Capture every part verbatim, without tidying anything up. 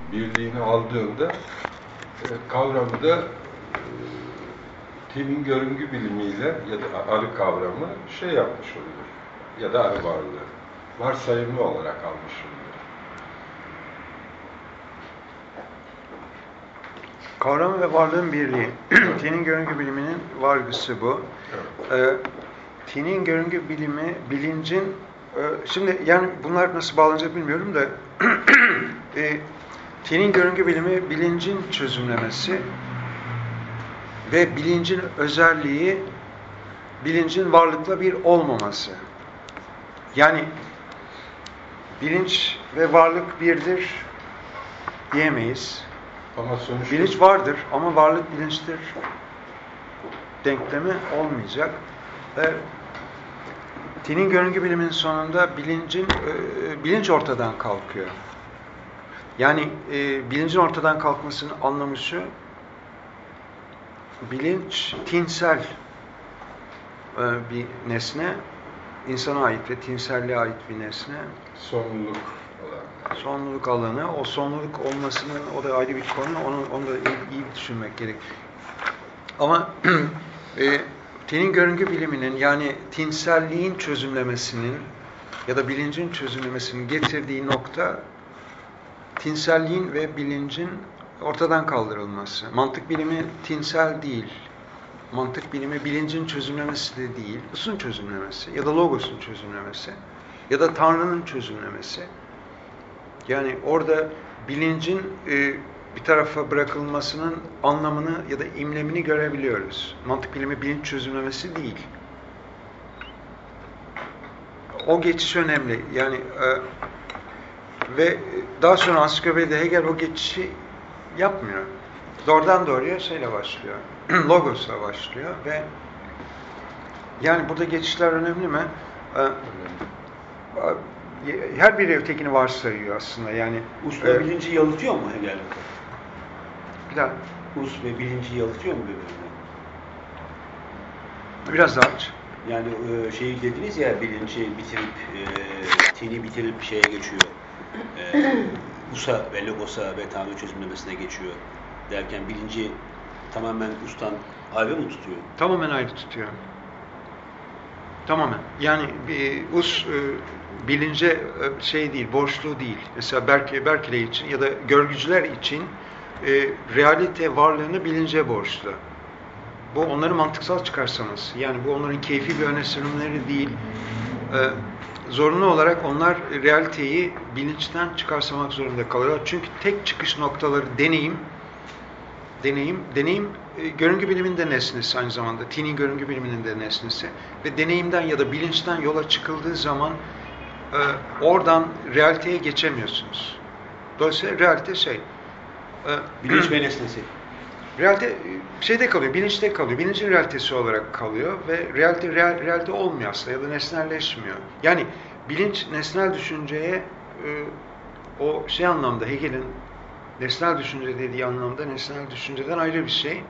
birliğini aldığında e, kavramı da e, Tin'in görüngü bilimiyle ya da arı kavramı şey yapmış oluyor. Ya da arı varlığı. Varsayımlı olarak almış oluyor. Kavram ve varlığın birliği. Tin'in görüngü biliminin vargısı bu. Evet. Ee, Tin'in görüngü bilimi, bilincin e, şimdi yani bunlar nasıl bağlanacak bilmiyorum da e, Tin'in görüngü bilimi bilincin çözümlemesi ve bilincin özelliği bilincin varlıkla bir olmaması. Yani bilinç ve varlık birdir diyemeyiz. Ama sonuçta... Bilinç vardır ama varlık bilinçtir denklemi olmayacak. Ve Tin'in görüngü biliminin sonunda bilincin e, bilinç ortadan kalkıyor. Yani e, bilincin ortadan kalkmasının anlamı şu: bilinç tinsel e, bir nesne, insana ait ve tinselliğe ait bir nesne. Sonluluk olan. Sonluluk alanı, o sonluluk olmasının, o da ayrı bir konu, onu, onu da iyi, iyi düşünmek gerek. Ama e, Tin'in görüngü biliminin, yani tinselliğin çözümlemesinin ya da bilincin çözümlemesinin getirdiği nokta, tinselliğin ve bilincin ortadan kaldırılması. Mantık bilimi tinsel değil. Mantık bilimi bilincin çözümlemesi de değil. Usun çözümlemesi ya da logosun çözümlemesi ya da Tanrı'nın çözümlemesi. Yani orada bilincin e, bir tarafa bırakılmasının anlamını ya da imlemini görebiliyoruz. Mantık bilimi bilinç çözümlemesi değil. O geçiş önemli. Yani e, ve daha sonra ansiklopedide Hegel o geçişi yapmıyor. Doğrudan doğruya şeyle başlıyor. Logos'la başlıyor ve yani burada geçişler önemli mi? E, her biri ötekini varsayıyor aslında. Yani Usla e, bilinci yalıtıyor mu Hegel? Bir daha. Us ve bilinci yalıtıyor mu birbirine? Biraz daha aç. Yani e, şeyi dediniz ya, bilinci bitirip e, tini bitirip şeye geçiyor. E, Us'a ve Logos'a ve Tanrı çözümlemesine geçiyor derken bilinci tamamen Us'tan ayrı mı tutuyor? Tamamen ayrı tutuyor. Tamamen. Yani bir Us e, bilince e, şey değil, borçlu değil. Mesela Berke, Berkeley için ya da görgücüler için e, realite varlığını bilince borçlu. Bu onları mantıksal çıkarsanız, yani bu onların keyfi bir öne sürümleri değil. E, zorunlu olarak onlar realiteyi bilinçten çıkarsamak zorunda kalıyorlar. Çünkü tek çıkış noktaları deneyim, deneyim, deneyim e, görüngü biliminin de nesnesi aynı zamanda. Tin'in görüngü biliminin de nesnesi. Ve deneyimden ya da bilinçten yola çıkıldığı zaman e, oradan realiteye geçemiyorsunuz. Dolayısıyla realite şey. E, Bilinç ve nesnesi. Realite şeyde kalıyor, bilinçte kalıyor. Bilincin realitesi olarak kalıyor ve realite real, realite olmuyor aslında ya da nesnelleşmiyor. Yani bilinç nesnel düşünceye e, o şey anlamda Hegel'in nesnel düşünce dediği anlamda nesnel düşünceden ayrı bir şey.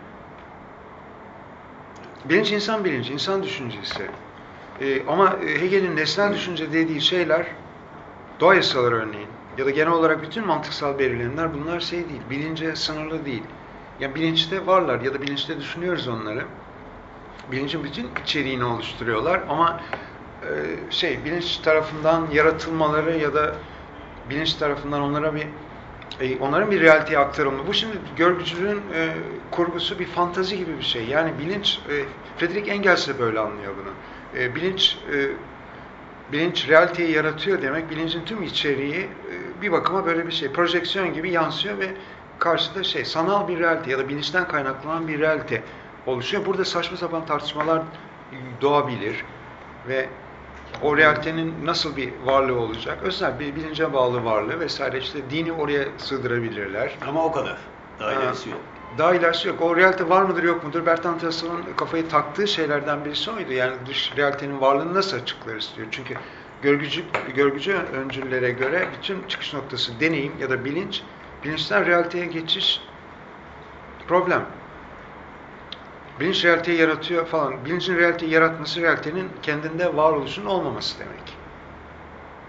Bilinç insan bilinci, insan düşüncesi. E, ama Hegel'in nesnel düşünce dediği şeyler, doğa yasaları örneğin ya da genel olarak bütün mantıksal belirlenimler bunlar şey değil, bilince sınırlı değil. Yani bilinçte varlar ya da bilinçte düşünüyoruz onları. Bilincin bütün içeriğini oluşturuyorlar ama e, şey bilinç tarafından yaratılmaları ya da bilinç tarafından onlara bir e, onların bir realiteye aktarılması. Bu şimdi görgücülüğün e, kurgusu bir fantazi gibi bir şey. Yani bilinç, e, Friedrich Engels de böyle anlıyor bunu. E, bilinç e, bilinç realiteyi yaratıyor demek, bilincin tüm içeriği e, bir bakıma böyle bir şey, projeksiyon gibi yansıyor ve karşıda şey, sanal bir realite ya da bilinçten kaynaklanan bir realite oluşuyor. Burada saçma sapan tartışmalar doğabilir ve o realitenin nasıl bir varlığı olacak? Özel bir bilince bağlı varlığı vesaire, işte dini oraya sığdırabilirler. Ama o kadar. Daha ilerisi yok. Daha ilerisi yok. O realite var mıdır yok mudur? Bertrand Russell'ın kafayı taktığı şeylerden birisi oydu. Yani dış realitenin varlığını nasıl açıklarız diyor. Çünkü görgücü, görgücü öncüllere göre bütün çıkış noktası deneyim ya da bilinç, bilinçten realiteye geçiş problem. Bilinç realiteyi yaratıyor falan. Bilincin realiteyi yaratması, realitenin kendinde varoluşun olmaması demek.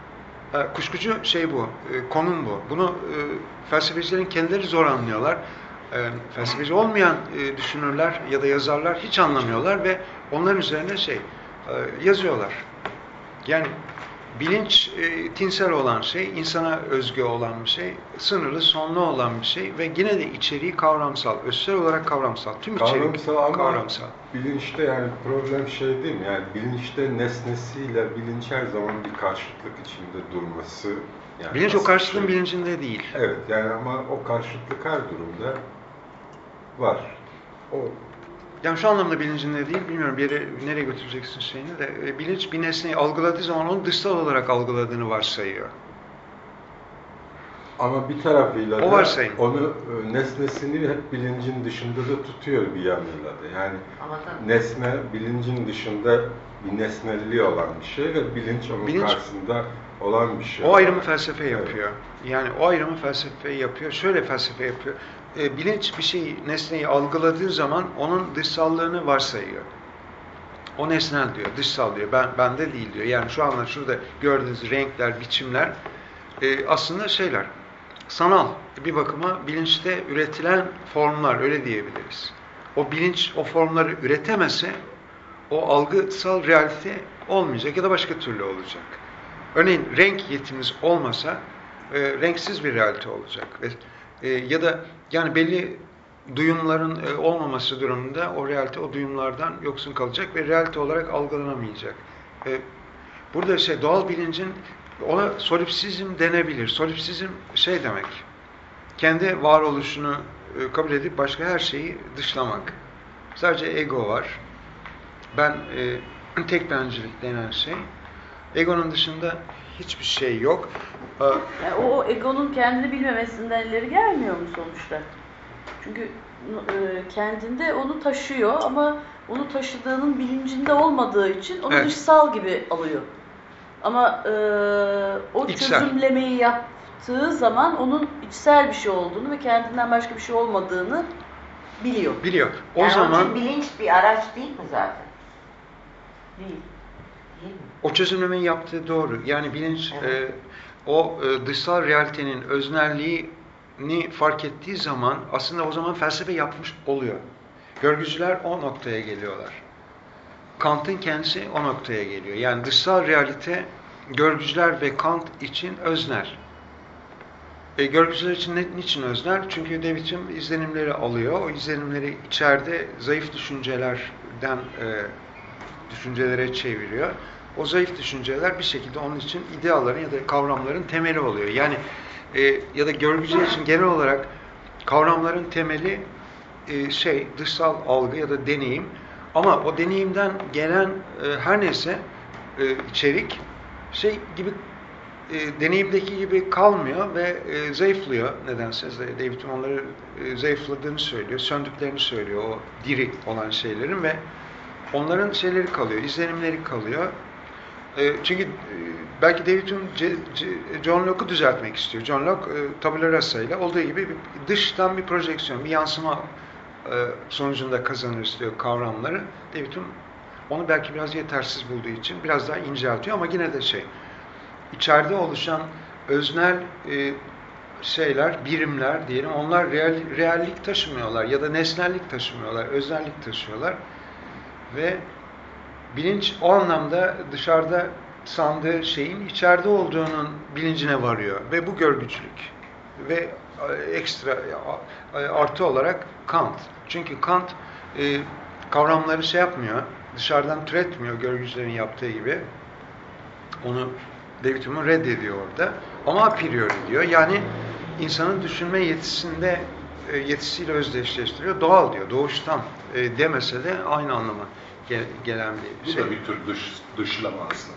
E, kuşkucu şey bu, e, konum bu. Bunu e, felsefecilerin kendileri zor anlıyorlar. E, felsefeci olmayan e, düşünürler ya da yazarlar hiç anlamıyorlar ve onların üzerine şey e, yazıyorlar. Yani bilinç e, tinsel olan şey, insana özgü olan bir şey, sınırlı, sonlu olan bir şey ve yine de içeriği kavramsal, özsel olarak kavramsal. Tüm içerik Kavramsal ama kavramsal. bilinçte yani problem şey değil mi? Yani bilinçte nesnesiyle bilinç her zaman bir karşıtlık içinde durması. Yani Bilinç o karşıtlığın şey. bilincinde değil. Evet yani ama o karşıtlık her durumda var. O Yani şu anlamda bilincinde değil, bilmiyorum bir yere nereye götüreceksin şeyini de. E, bilinç bir nesneyi algıladığı zaman onu dışsal olarak algıladığını varsayıyor. ama bir tarafıyla O da varsayım. onu e, nesnesini hep bilincin dışında da tutuyor bir yanıyla da. Yani Ama tabii. nesne bilincin dışında bir nesnelliği olan bir şey ve bilinç onun Bilinç- karşısında olan bir şey. O ayrımı felsefe yapıyor. Yani o ayrımı felsefe yapıyor. Şöyle felsefe yapıyor. E, bilinç bir şeyi, nesneyi algıladığı zaman onun dışsallığını varsayıyor. O nesnel diyor, dışsal diyor. Ben bende değil diyor. Yani şu anda şurada gördüğünüz renkler, biçimler e, aslında şeyler. Sanal bir bakıma bilinçte üretilen formlar öyle diyebiliriz. O bilinç o formları üretemese o algısal realite olmayacak ya da başka türlü olacak. Örneğin renk yetimiz olmasa e, renksiz bir realite olacak ve e, ya da yani belli duyumların e, olmaması durumunda o realite o duyumlardan yoksun kalacak ve realite olarak algılanamayacak. E, burada şey doğal bilincin ona solipsizm denebilir. Solipsizm şey demek. Kendi varoluşunu e, kabul edip başka her şeyi dışlamak. Sadece ego var. Ben e, tek bencilik denen şey. Egonun dışında hiçbir şey yok. E, Yani o egonun kendini bilmemesinden ileri gelmiyor mu sonuçta? Çünkü e, kendinde onu taşıyor ama onu taşıdığının bilincinde olmadığı için onu Evet. dışsal gibi alıyor. Ama e, o İçsel. çözümlemeyi yaptığı zaman onun içsel bir şey olduğunu ve kendinden başka bir şey olmadığını biliyor. biliyor. O Yani onun zaman için bilinç bir araç değil mi zaten? Değil. Değil mi? o çözümlemeyi yaptığı doğru. Yani bilinç Evet. e, o e, dışsal realitenin öznelliğini fark ettiği zaman aslında o zaman felsefe yapmış oluyor. Görgücüler o noktaya geliyorlar. Kant'ın kendisi o noktaya geliyor. Yani dışsal realite görgücüler ve Kant için öznel. E, görgücüler için ne, niçin öznel? Çünkü David Hume izlenimleri alıyor. O izlenimleri içeride zayıf düşüncelerden e, düşüncelere çeviriyor. O zayıf düşünceler bir şekilde onun için ideallerin ya da kavramların temeli oluyor. Yani e, ya da görgücüler için genel olarak kavramların temeli e, şey dışsal algı ya da deneyim. Ama o deneyimden gelen e, her neyse e, içerik şey gibi e, deneyimdeki gibi kalmıyor ve e, zayıflıyor nedense. David onları e, zayıfladığını söylüyor, söndüklerini söylüyor o diri olan şeylerin ve onların şeyleri kalıyor, izlenimleri kalıyor. E, çünkü e, belki David Hume C, C, John Locke'u düzeltmek istiyor. John Locke e, tabula rasa ile olduğu gibi bir, dıştan bir projeksiyon, bir yansıma e, sonucunda kazanır istiyor kavramları. David Hume onu belki biraz yetersiz bulduğu için biraz daha inceltiyor ama yine de şey içeride oluşan öznel e, şeyler, birimler diyelim onlar real, reallik taşımıyorlar ya da nesnellik taşımıyorlar, öznellik taşıyorlar ve bilinç o anlamda dışarıda sandığı şeyin içeride olduğunun bilincine varıyor ve bu görgücülük ve ekstra artı olarak Kant. Çünkü Kant e, kavramları şey yapmıyor, dışarıdan türetmiyor görgücülerin yaptığı gibi. Onu David Hume reddediyor orada. Ama a priori diyor. Yani insanın düşünme yetisinde e, yetisiyle özdeşleştiriyor. Doğal diyor. Doğuştan e, demese de aynı anlama gel, gelen bir Bu şey. da bir tür dış, dışlama aslında.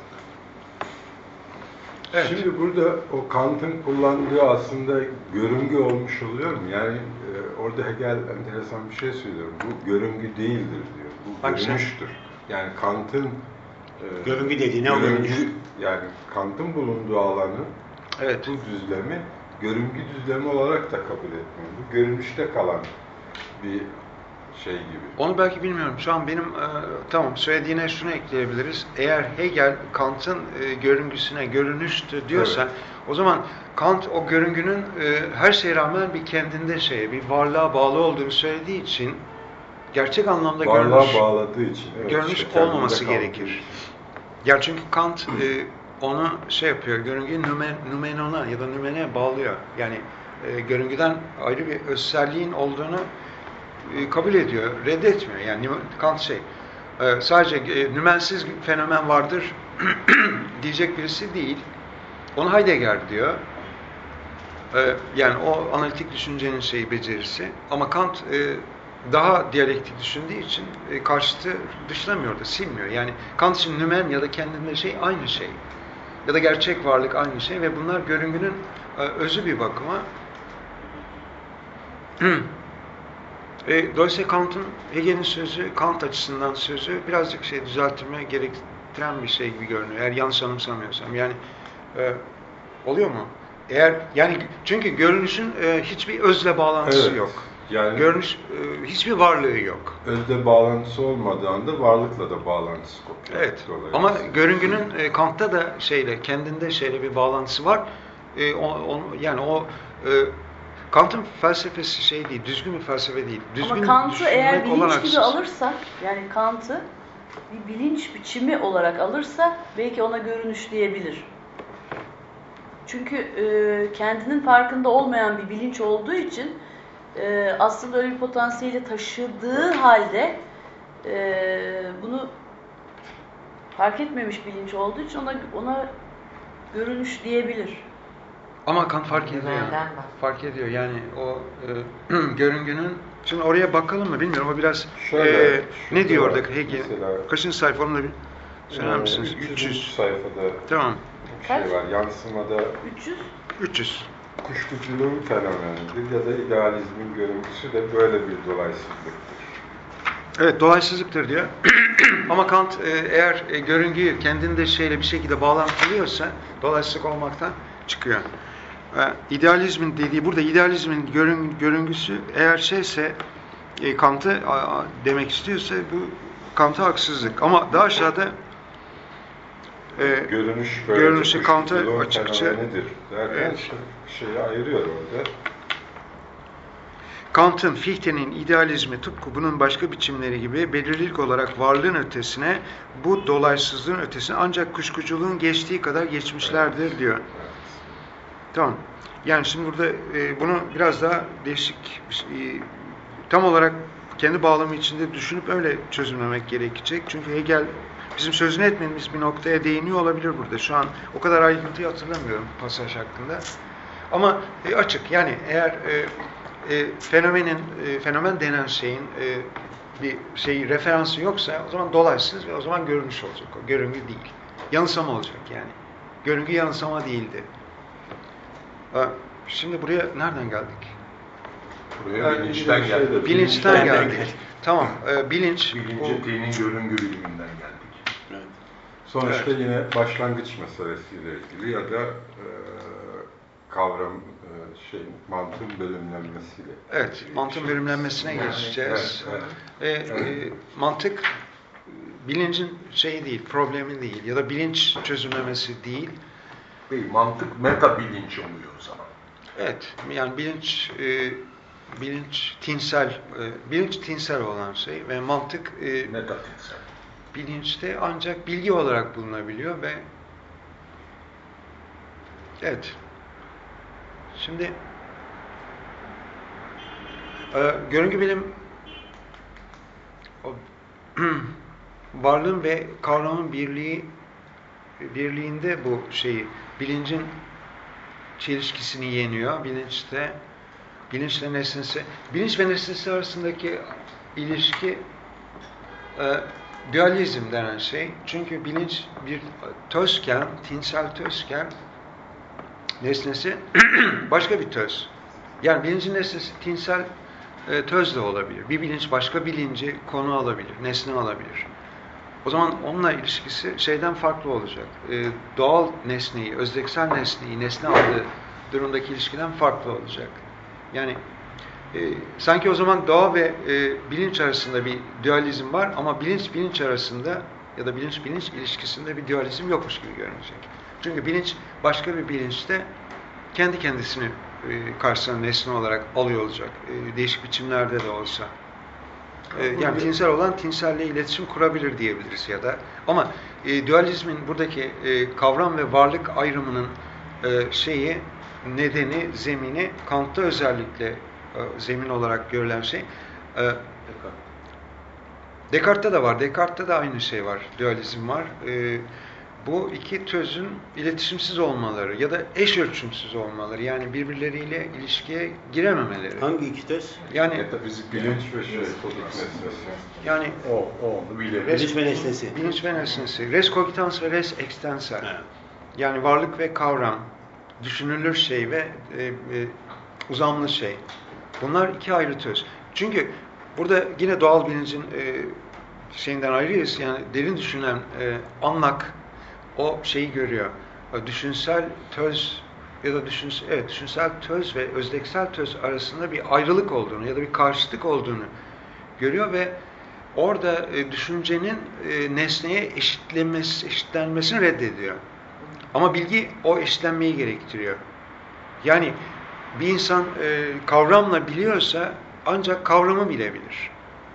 Evet. Şimdi burada o Kant'ın kullandığı aslında görüngü olmuş oluyor mu? Yani e, orada Hegel enteresan bir şey söylüyor. Bu görüngü değildir diyor. Bu Bak sen- görünüştür. Yani Kant'ın e, Görüngü dediği ne o görüngü, görünüş? yani Kant'ın bulunduğu alanı Evet. bu düzlemi görüngü düzlemi olarak da kabul etmiyor. Bu görünüşte kalan bir şey gibi. Onu belki bilmiyorum. Şu an benim e, tamam söylediğine şunu ekleyebiliriz. Eğer Hegel Kant'ın e, görüngüsüne görünüştü diyorsa Evet. o zaman Kant o görüngünün e, her şeye rağmen bir kendinde şeye, bir varlığa bağlı olduğunu söylediği için gerçek anlamda Varlığa görünüş, bağladığı için. Evet, görünüş işte kendinde olmaması kaldığı gerekir. için. Ya çünkü Kant e, onu şey yapıyor, görüngüyü nümen, nümenona ya da nümene bağlıyor. Yani e, görüngüden ayrı bir özselliğin olduğunu e, kabul ediyor, reddetmiyor. Yani Kant şey, e, sadece e, nümensiz fenomen vardır diyecek birisi değil. Onu Heidegger diyor. E, yani o analitik düşüncenin şeyi, becerisi. Ama Kant e, daha diyalektik düşündüğü için e, karşıtı dışlamıyor da, silmiyor. Yani Kant için nümen ya da kendinde şey aynı şey. Ya da gerçek varlık aynı şey ve bunlar görüngünün e, özü bir bakıma. e, dolayısıyla Kant'ın, Hegel'in sözü, Kant açısından sözü birazcık şey düzeltme gerektiren bir şey gibi görünüyor. Eğer yanlış anımsamıyorsam. Yani e, oluyor mu? Eğer yani çünkü görünüşün e, hiçbir özle bağlantısı Evet. yok. Yani Görünüş e, hiçbir varlığı yok. özde bağlantısı olmadığı anda varlıkla da bağlantısı kopuyor. Evet. Dolayısıyla. Ama görüngünün e, Kant'ta da şeyle, kendinde şeyle bir bağlantısı var. E, o, o, yani o e, Kant'ın felsefesi şey değil, düzgün bir felsefe değil. Düzgün Ama Kant'ı eğer düşünmek bilinç olanaksız. gibi alırsak, yani Kant'ı bir bilinç biçimi olarak alırsa belki ona görünüş diyebilir. Çünkü e, kendinin farkında olmayan bir bilinç olduğu için e, aslında öyle bir potansiyeli taşıdığı halde e, bunu fark etmemiş bilinç olduğu için ona ona görünüş diyebilir. Ama Kant fark ediyor. Neden bak? Fark ediyor. Yani o e, görüngünün, şimdi oraya bakalım mı bilmiyorum. O biraz Şöyle, e, ne şurada diyor var. orada Hegel? Mesela- Kaçıncı sayfa onu da bir söyler Ee, misiniz? üç yüz. üç yüz. sayfada Tamam. bir Kaç? şey var. Yansımada üç yüz üç yüz. kuşkuculuğun fenomenidir ya da idealizmin görüntüsü de böyle bir dolaysızlıktır. Evet, dolaysızlıktır diyor. Ama Kant e, eğer e, görüngüyü kendinde şeyle bir şekilde bağlantılıyorsa dolaysızlık olmaktan çıkıyor. E, idealizmin dediği, burada idealizmin görün, görüngüsü eğer şeyse e, Kant'ı a, a, demek istiyorsa bu Kant'a haksızlık. Ama daha aşağıda e, Görünüş böyle görünüşü Kant'a kuşkuculuğun açıkça fenomenidir derken evet. şeyi ayırıyor orada. Kant'ın, Fichte'nin idealizmi tıpkı bunun başka biçimleri gibi belirlilik olarak varlığın ötesine, bu dolaysızlığın ötesine ancak kuşkuculuğun geçtiği kadar geçmişlerdir diyor. Tamam. Yani şimdi burada e, bunu biraz daha değişik, e, tam olarak kendi bağlamı içinde düşünüp öyle çözümlemek gerekecek. Çünkü Hegel bizim sözünü etmediğimiz bir noktaya değiniyor olabilir burada. Şu an o kadar ayrıntıyı hatırlamıyorum pasaj hakkında. Ama e, açık. Yani eğer e, e, fenomenin, e, fenomen denen şeyin e, bir şeyi referansı yoksa o zaman dolaysız ve o zaman görünüş olacak. O görüngü değil. Yanılsama olacak yani. Görüngü yanılsama değildi. Ha, şimdi buraya nereden geldik? Buraya Yani bilinçten bir geldik. şeyde- Bilinçten Bilinçten geldik. geldik. Tamam. E, bilinç. Bilince bu- dinin görüngü biliminden geldik. Evet. Sonuçta yine başlangıç meselesiyle ilgili ya da e, kavram e, şey mantığın bölümlenmesiyle. Evet, mantığın bölümlenmesine geçeceğiz. Evet, E, e, mantık bilincin şeyi değil, problemi değil ya da bilinç çözümlemesi değil. Değil, mantık meta bilinç oluyor o zaman. Evet, yani bilinç e, bilinç tinsel, e, bilinç tinsel olan şey ve mantık e, Metatinsel. bilinçte ancak bilgi olarak bulunabiliyor ve evet. Şimdi e, görüngü bilim o, varlığın ve kavramın birliği birliğinde bu şeyi bilincin çelişkisini yeniyor. Bilinçte bilinçle nesnesi, bilinç ve nesnesi arasındaki ilişki e, dualizm denen şey. Çünkü bilinç bir tözken, tinsel tözken nesnesi başka bir töz. Yani bilincin nesnesi tinsel e, töz de olabilir. Bir bilinç başka bilinci konu alabilir, nesne alabilir. O zaman onunla ilişkisi şeyden farklı olacak. E, doğal nesneyi, özdeksel nesneyi nesne aldığı durumdaki ilişkiden farklı olacak. Yani E, sanki o zaman doğa ve e, bilinç arasında bir dualizm var ama bilinç bilinç arasında ya da bilinç bilinç ilişkisinde bir dualizm yokmuş gibi görünecek. Çünkü bilinç başka bir bilinçte kendi kendisini e, karşısına nesne olarak alıyor olacak. E, değişik biçimlerde de olsa. E, yani tinsel olan tinselle iletişim kurabilir diyebiliriz ya da. Ama e, dualizmin buradaki e, kavram ve varlık ayrımının e, şeyi, nedeni, zemini, Kant'ta özellikle e, zemin olarak görülen şey. E, Descartes'te de var. Descartes'te de aynı şey var. Dualizm var. E, bu iki tözün iletişimsiz olmaları ya da eş ölçümsüz olmaları, yani birbirleriyle ilişkiye girememeleri. Hangi iki tez? Yani Metafizik bilinç ve şey, kodik nesnesi. yani O, o onu bilir. Bilinç ve nesnesi. bilinç ve nesnesi. Res cogitans ve res extensa. Ha. Yani varlık ve kavram, düşünülür şey ve e, e, uzamlı şey. Bunlar iki ayrı töz. Çünkü burada yine doğal bilincin e, şeyinden ayrıyız. Yani derin düşünen e, anlak o şeyi görüyor. O düşünsel töz ya da düşünsel, evet, düşünsel töz ve özdeksel töz arasında bir ayrılık olduğunu ya da bir karşıtlık olduğunu görüyor ve orada e, düşüncenin e, nesneye eşitlenmesi, eşitlenmesini reddediyor. Ama bilgi o eşitlenmeyi gerektiriyor. Yani bir insan e, kavramla biliyorsa ancak kavramı bilebilir.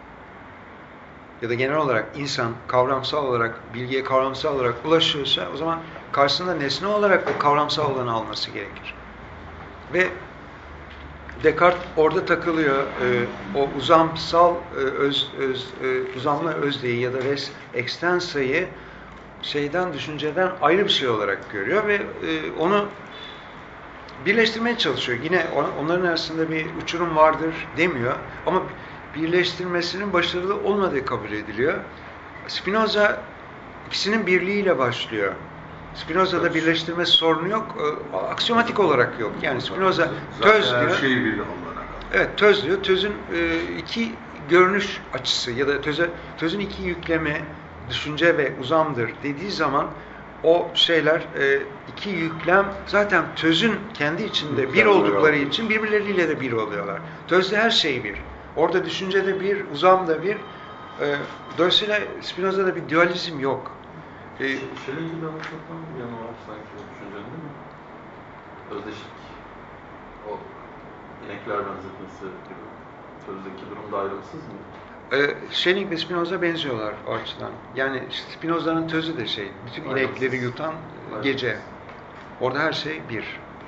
Ya da genel olarak insan kavramsal olarak, bilgiye kavramsal olarak ulaşıyorsa o zaman karşısında nesne olarak o kavramsal olanı alması gerekir. Ve Descartes orada takılıyor. E, o uzamsal e, öz, öz, e, uzamlı özdeği ya da res extensa'yı şeyden, düşünceden ayrı bir şey olarak görüyor ve e, onu birleştirmeye çalışıyor. Yine onların arasında bir uçurum vardır demiyor ama birleştirmesinin başarılı olmadığı kabul ediliyor. Spinoza ikisinin birliğiyle başlıyor. Spinoza'da birleştirme sorunu yok, aksiyomatik olarak yok. Yani Spinoza töz Zaten diyor. her şeyi bilir onlara. Evet, töz diyor. Tözün iki görünüş açısı ya da töze, tözün iki yükleme, düşünce ve uzamdır dediği zaman o şeyler, iki yüklem zaten tözün kendi içinde bir oldukları için birbirleriyle de bir oluyorlar. Tözde her şey bir. Orada düşüncede bir, uzamda bir. Dolayısıyla Spinoza'da bir dualizm yok. Schelling'in de anlatmatan bir yanı var sanki o düşüncenin, değil mi? Özdeşlik. O inekler benzetmesi gibi. Sözdeki durumda ayrımsız mı? Ee, Schelling ve Spinoza benziyorlar o açıdan. Yani Spinoza'nın tözü de şey, bütün inekleri yutan gece. Orada her şey bir.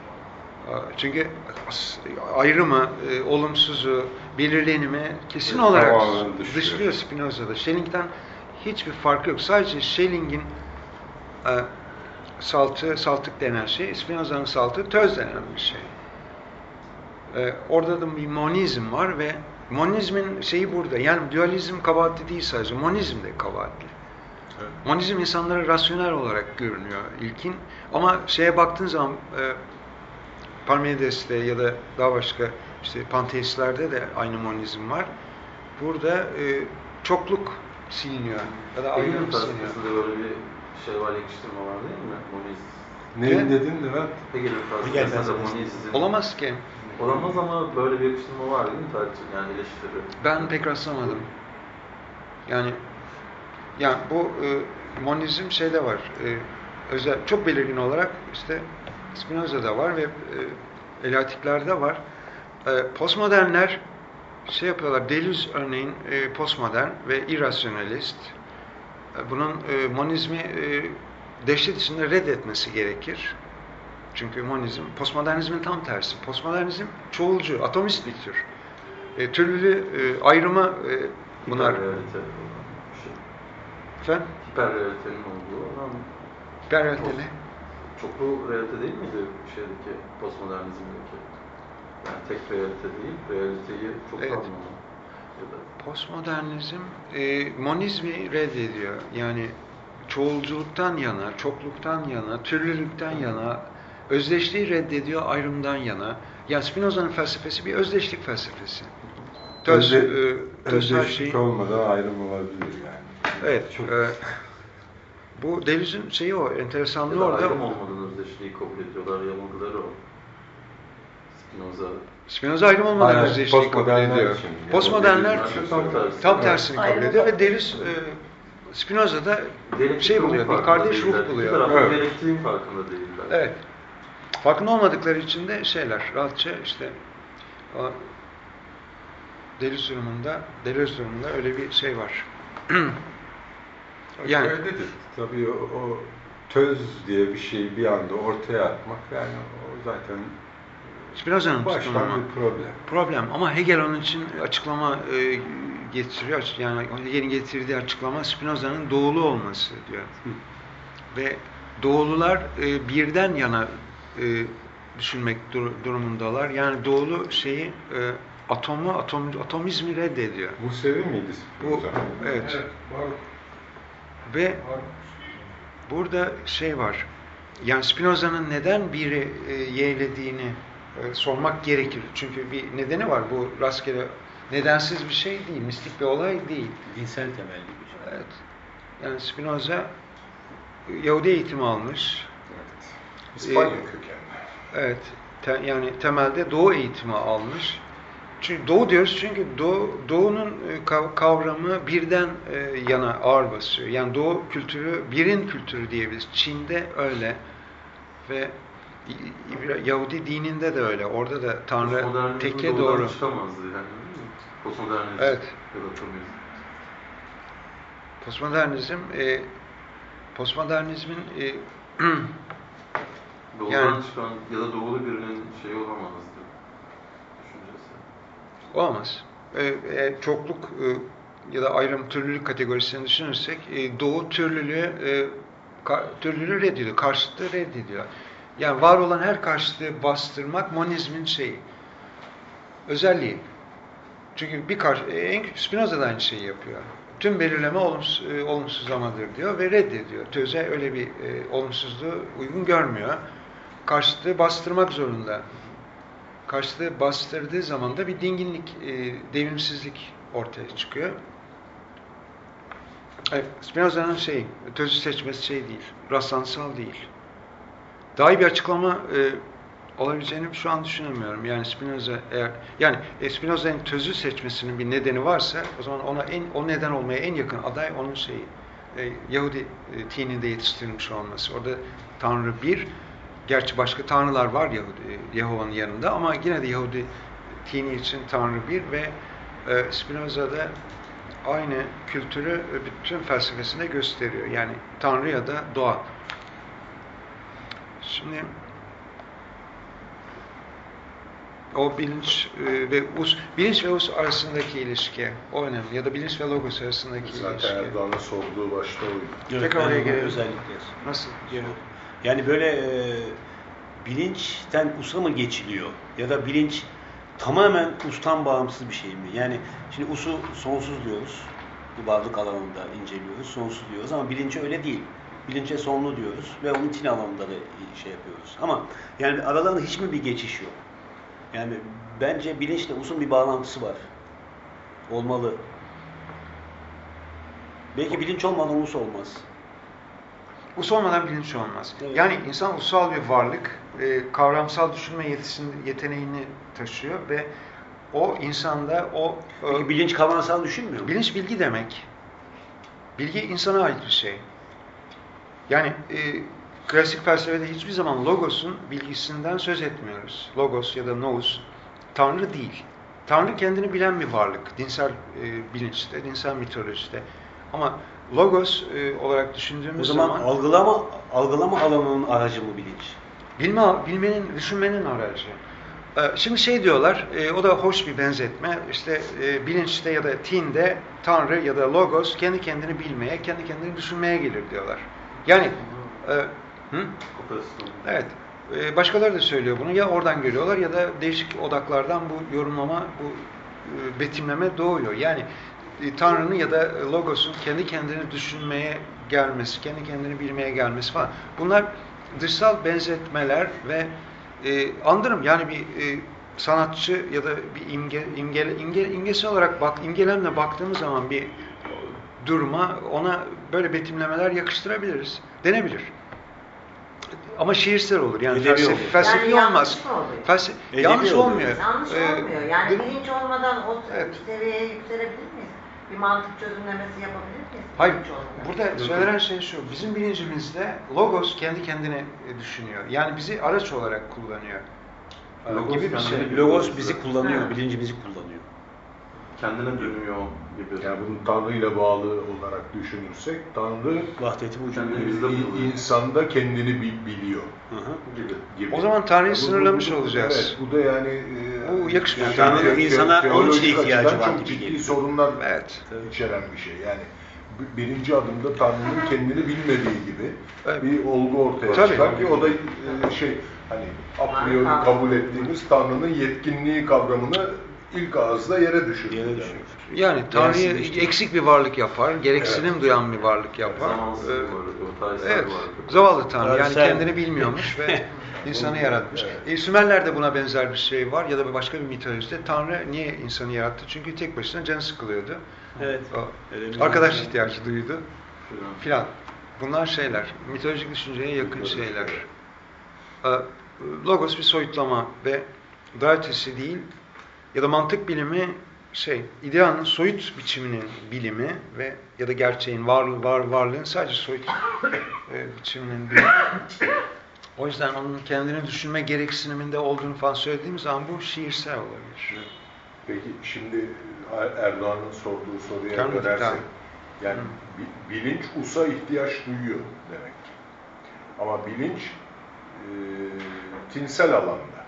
Çünkü ayrımı, e, olumsuzu, belirlenimi kesin Evet, olarak tamamen dışlıyor. dışlıyor Spinoza'da. Schelling'den hiçbir farkı yok. Sadece Schelling'in e, saltı, saltık denen şey, Spinoza'nın saltı töz denen bir şey. E, orada da bir monizm var ve monizmin şeyi burada. Yani dualizm kabahatli değil sadece. Monizm de kabahatli. Evet. Monizm insanlara rasyonel olarak görünüyor ilkin. Ama şeye baktığın zaman e, Parmenides'te ya da daha başka işte panteistlerde de aynı monizm var. Burada e, çokluk siliniyor ya da Hegel'in ayrım siliniyor. felsefesinde böyle bir şey var, yakıştırma var değil mi? Monizm. Ne Ne? dedin Levent? Hegel'in Hegel felsefesinde felsefesi. monizm. Olamaz ki. Olamaz ama böyle bir yakıştırma var değil mi tarihçi? Yani eleştiri. Ben pek rastlamadım. Yani yani bu e, monizm şeyde var. E, özel çok belirgin olarak işte Spinoza'da var ve e, Eleatiklerde var. E, postmodernler şey yapıyorlar. Deleuze örneğin e, postmodern ve irrasyonalist. E, bunun e, monizmi e, dehşet içinde reddetmesi gerekir. Çünkü monizm, postmodernizmin tam tersi. Postmodernizm çoğulcu, atomist bir tür. E, türlü e, ayrıma e, bunlar... Hiperrealite olan bir şey. Efendim? Hiperrealitenin olduğu olan Hiperrealite ne? çoklu realite değil miydi şeydeki postmodernizmdeki? Yani tek realite değil, realiteyi çok Evet. anlamlı. Ya da Postmodernizm e, monizmi reddediyor. Yani çoğulculuktan yana, çokluktan yana, türlülükten yana, özdeşliği reddediyor, ayrımdan yana. Yani Spinoza'nın felsefesi bir özdeşlik felsefesi. Töz, Özde- e, töz her Özdeşlik şey. olmadan ayrım olabilir yani. Evet. Çok- E, bu Deleuze'ün şeyi o, enteresanlığı ya da orada. ayrım olmadan özdeşliği kabul ediyorlar, yanılgıları o. Spinoza. Spinoza ayrım olmadan Aynen, özdeşliği kabul postmodernler ediyor. için. Yani Postmodernler Deleuze'ün tam tersi. tam tersini kabul Ayrım ediyor ve kabul Deleuze e, Spinoza'da Dialektik şey ruhun buluyor, bir farkında kardeş değiller. ruh İki buluyor. tarafın Evet. diyalektiğin farkında değiller. Evet. Farkında olmadıkları için de şeyler, rahatça işte o Deleuze durumunda, Deleuze durumunda öyle bir şey var. Yani öyledir. Tabii o, o töz diye bir şeyi bir anda ortaya atmak yani o zaten Spinoza'nın baştan tutumu bir problem. problem ama Hegel onun için açıklama e, getiriyor. Yani Hegel'in getirdiği açıklama Spinoza'nın doğulu olması diyor. Hı. Ve doğulular e, birden yana e, düşünmek dur- durumundalar. Yani doğulu şeyi e, atomu, atom, atomizmi reddediyor. Musevi miydi Spinoza? Bu- evet. var. Ve var. burada şey var. Yani Spinoza'nın neden biri e, yeğlediğini e, sormak gerekir. Çünkü bir nedeni var. Bu rastgele nedensiz bir şey değil. Mistik bir olay değil. Dinsel temelli bir şey. Evet. Yani Spinoza e, Yahudi eğitimi almış. Evet. İspanya Ee, kökenli. Evet. Te, yani temelde Doğu eğitimi almış. Çünkü Doğu diyoruz çünkü Doğu, Doğu'nun e, kav- kavramı birden e, yana ağır basıyor. Yani Doğu kültürü birin kültürü diyebiliriz. Çin'de öyle ve İ- İbra- Yahudi dininde de öyle. Orada da Tanrı Postmodernizm teke doğudan doğru. çıkamazdı yani. Değil mi? Postmodernizm Evet. ya da atomizm. Postmodernizm e, postmodernizmin e, Doğudan Yani- çıkan ya da doğulu birinin şeyi olamazdı. Düşüncesi. olamaz. E, e, çokluk e, ya da ayrım türlülük kategorisini düşünürsek e, Doğu türlülüğü e, ka, türlülüğü reddediyor. Karşıtlığı reddediyor. Yani var olan her karşıtlığı bastırmak monizmin şeyi. Özelliği. Çünkü bir karşı, e, en küçük Spinoza da aynı şeyi yapıyor. Tüm belirleme olumsuz, e, olumsuzlamadır diyor ve reddediyor. Töze öyle bir e, olumsuzluğu uygun görmüyor. Karşıtlığı bastırmak zorunda. Karşıtlığı bastırdığı zaman da bir dinginlik, e, devrimsizlik ortaya çıkıyor. Evet, Spinoza'nın şey, tözü seçmesi şey değil, rastlantısal değil. Daha iyi bir açıklama e, olabileceğini şu an düşünemiyorum. Yani Spinoza eğer yani e, Spinoza'nın tözü seçmesinin bir nedeni varsa o zaman ona en o neden olmaya en yakın aday onun şeyi e, Yahudi e, tininde yetiştirilmiş olması. Orada Tanrı bir, gerçi başka tanrılar var Yahudi Yehova'nın yanında ama yine de Yahudi tini için Tanrı bir ve e, Spinoza'da aynı kültürü e, bütün felsefesinde gösteriyor. Yani Tanrı ya da doğa. Şimdi o bilinç e, ve us, bilinç ve us arasındaki ilişki o önemli. Ya da bilinç ve logos arasındaki ilişki. Zaten Erdoğan'ın sorduğu başta oydu. Evet, Tekrar oraya yani bu gelelim. özellikler. Nasıl? Yani, Yani böyle e, bilinçten usa mı geçiliyor? Ya da bilinç tamamen ustan bağımsız bir şey mi? Yani şimdi usu sonsuz diyoruz. Bu varlık alanında inceliyoruz. Sonsuz diyoruz ama bilinci öyle değil. Bilince sonlu diyoruz ve onun tin alanında da şey yapıyoruz. Ama yani aralarında hiç mi bir geçiş yok? Yani bence bilinçle usun bir bağlantısı var. Olmalı. Belki bilinç olmadan us olmaz. us olmadan bilinç olmaz. Evet. Yani insan ussal bir varlık, e, kavramsal düşünme yetisini, yeteneğini taşıyor ve o insanda o e, Peki bilinç kavramsal düşünmüyor mu? bilinç bilgi demek. Bilgi insana ait bir şey. Yani e, klasik felsefede hiçbir zaman logosun bilgisinden söz etmiyoruz. Logos ya da nous Tanrı değil. Tanrı kendini bilen bir varlık. Dinsel e, bilinçte, dinsel mitolojide. Ama logos e, olarak düşündüğümüz O zaman, zaman algılama algılama alanının aracı mı bilinç? bilme, bilmenin, düşünmenin aracı. Ee, Şimdi şey diyorlar, e, o da hoş bir benzetme. İşte e, bilinçte ya da tinde Tanrı ya da logos kendi kendini bilmeye, kendi kendini düşünmeye gelir diyorlar. Yani e, hı? Operasyon. Evet. E, başkaları da söylüyor bunu. Ya oradan görüyorlar ya da değişik odaklardan bu yorumlama, bu e, betimleme doğuyor. Yani e, Tanrı'nın ya da Logos'un kendi kendini düşünmeye gelmesi, kendi kendini bilmeye gelmesi falan. Bunlar dışsal benzetmeler ve e, andırım. Yani bir e, sanatçı ya da bir imge, imge, imge, imgesi olarak bak, imgelemle baktığımız zaman bir duruma ona böyle betimlemeler yakıştırabiliriz. Denebilir. ama şiirsel olur. Yani Edebi felsefi, olur. felsefi Yani olmaz. yanlış mı oluyor? Felse Edebi yanlış oluyor. olmuyor. Yanlış Ee, olmuyor. Yani de- bilinç olmadan o Evet. seviyeye yükselebilir miyiz? Bir mantık çözümlemesi yapabilir miyiz? Hayır, Bilinç olmadan. burada söylenen şey şu, bizim bilincimizde logos kendi kendine e, düşünüyor. Yani bizi araç olarak kullanıyor. Ee, Logos gibi bir kendine şey. bir- Logos bizi kullanıyor, Ha. bilincimizi kullanıyor. Kendine dönüyor gibi. Yani bunu Tanrı ile bağlı olarak düşünürsek, Tanrı Vahdeti vücudu. Kendini bizde i- buluyor. insanda kendini bi- biliyor Hı hı. gibi. gibi. O zaman Tanrı'yı Bu- bu- sınırlamış bu- olacağız. Evet, bu da yani e, Bu yakışmıyor. Tanrı'nın te- insana te- onun için teolojik ihtiyacı açıdan var çok gibi ciddi geliyor. sorunlar Evet. içeren bir şey. Yani b- birinci adımda Tanrı'nın kendini bilmediği gibi Evet. bir olgu ortaya Tabii. çıkar ki o da e, şey hani a priori Aha. kabul ettiğimiz Tanrı'nın yetkinliği kavramını ilk ağızda yere düşürür. Yere düşüyor. Yani Tanrı'yı Değersizleştiriyor. eksik bir varlık yapar, gereksinim duyan bir varlık yapar. Zamansız Ee, bir varlık, o tarihsel Evet, bir varlık. zavallı Tanrı. Yani Tarihsel. kendini bilmiyormuş ve insanı yaratmış. E, Sümerler'de buna benzer bir şey var ya da başka bir mitolojide. Tanrı niye insanı yarattı? Çünkü tek başına canı sıkılıyordu. Evet. O, Öyle bir- arkadaş ihtiyacı duydu Filan. filan. Bunlar şeyler, mitolojik düşünceye yakın şeyler. Ee, Logos bir soyutlama ve daha ötesi değil ya da mantık bilimi şey, idealın soyut biçiminin bilimi ve ya da gerçeğin varlığı, var, varlığın sadece soyut e, biçiminin bilimi. O yüzden onun kendini düşünme gereksiniminde olduğunu falan söylediğimiz zaman bu şiirsel olabilir. Peki şimdi Erdoğan'ın sorduğu soruya Karmatik dönersek, abi. yani bi- bilinç usa ihtiyaç duyuyor demek ki. Ama bilinç e, tinsel alanda.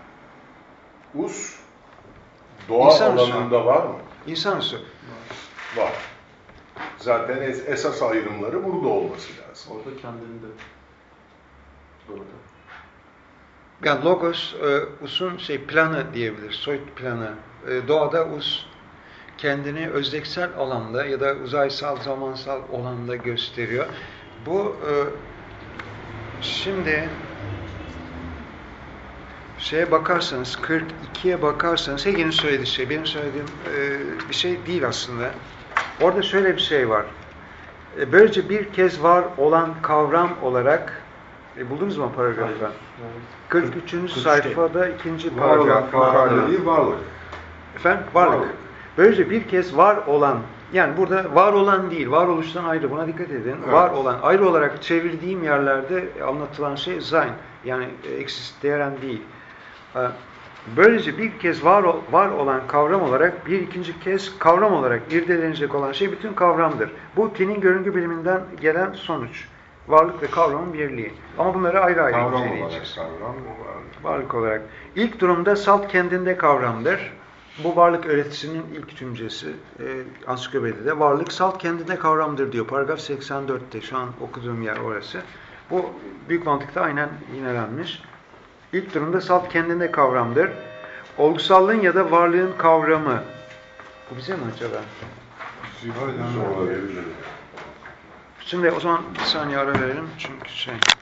Us doğa İnsan usu. alanında var mı? İnsanüstü. Var. Zaten es- esas ayrımları burada olması lazım. Orada kendinde. Doğru. Yani logos, e, usun şey planı diyebiliriz, soyut planı. E, doğada us kendini özdeksel alanda ya da uzaysal, zamansal alanda gösteriyor. Bu e, şimdi şeye bakarsanız, kırk ikiye bakarsanız, Hegel'in söylediği şey, benim söylediğim e, bir şey değil aslında. Orada şöyle bir şey var. E, böylece bir kez var olan kavram olarak, e, buldunuz mu paragrafı? kırk üçüncü sayfada ikinci Var olan paragraf. kavram değil, varlık. Efendim? Varlık. Varlık. Böylece bir kez var olan, yani burada var olan değil, varoluştan ayrı, buna dikkat edin. Evet. Var olan, ayrı olarak çevirdiğim yerlerde anlatılan şey sein, yani existeren değil. Ee, Böylece bir kez var, var olan kavram olarak, bir ikinci kez kavram olarak irdelenecek olan şey bütün kavramdır. Bu Tin'in görüngü biliminden gelen sonuç. Varlık ve kavramın birliği. Ama bunları ayrı ayrı Kavram olarak inceleyeceğiz. kavram varlık. Varlık olarak. İlk durumda salt kendinde kavramdır. Bu varlık öğretisinin ilk tümcesi e, ansiklopedide. Varlık salt kendinde kavramdır diyor. Paragraf seksen dörtte şu an okuduğum yer orası. Bu büyük mantıkta aynen yinelenmiş. İlk durumda salt kendinde kavramdır. Olgusallığın ya da varlığın kavramı. Bu bize mi acaba? Zor olabilir. Şimdi o zaman bir saniye ara verelim çünkü şey...